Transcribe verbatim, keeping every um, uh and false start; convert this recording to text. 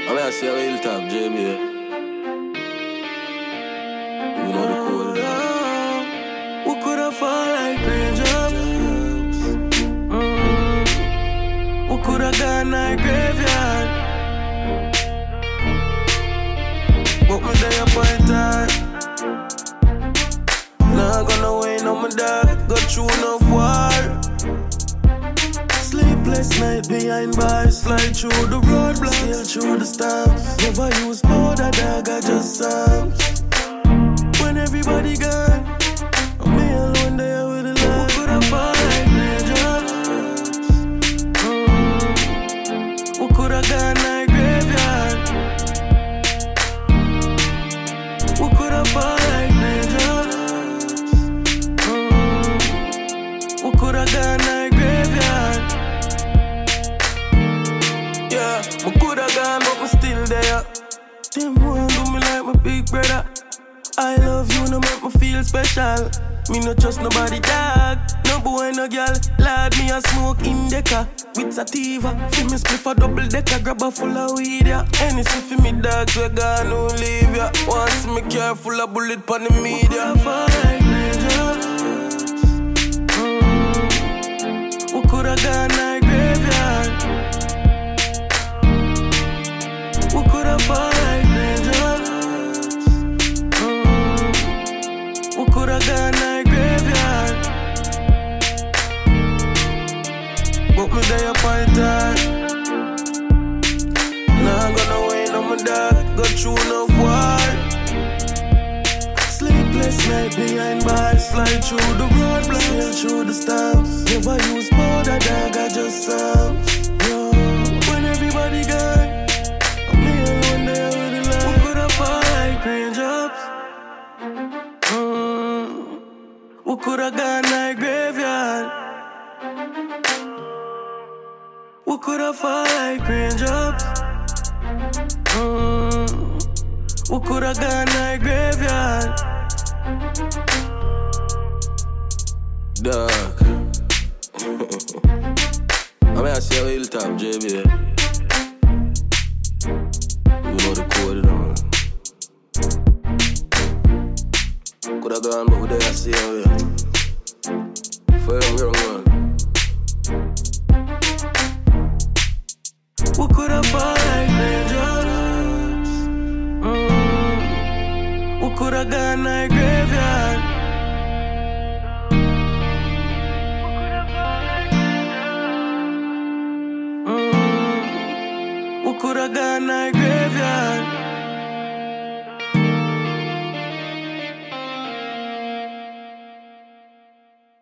I mean, I see a hilltop, J B. You know the code. Who could have fall like raindrops? Mm. Who could have gone like graveyard? But me day up on time. Nah gonna win on my dog. Got through enough war. Sleepless night behind bars. Fly through the roadblocks, sail through the storms. Never use powder, dog, I just songs. When everybody gone, I'm me alone there with the love. Who could have fall like raindrops? Mm. Who could have gone like graveyard? Who could have fall like raindrops? Mm. Who could have gone like graveyard? Yeah, I could have gone, but I'm still there. Them one do me like my big brother. I love you, no make me feel special. Me no trust nobody, dog. No boy, no girl. Lad me a smoke in the car with sativa. Feel me split for double decker, grab a full of weed, yeah. Anything for me, dogs, we gone, no leave, yeah. Once me car full of bullet pon the media. Who coulda fall like raindrops? Mm. Who coulda gone like graveyard? Who coulda fall like raindrops? Who coulda gone like graveyard? But me day up on time. Nah gonna win on my dog. Got through enough war. Sleepless night behind bars. Fly through the roadblocks, sail through the storms. Never use powder, dog, I just songs. Yo, when everybody gone, I'm me alone there with the love. Who coulda fall like raindrops? Mm. Who coulda gone like graveyard? Who coulda fall like raindrops? Mm. Who coulda gone like graveyard? Dog. I mean, I see a hilltop, J B. You know the code, man. Coulda gone, but we there, I see how we are. Firm young man. Who coulda fall like raindrops? Mm. Who coulda gone like graveyard? Mm. Who coulda gone like graveyard?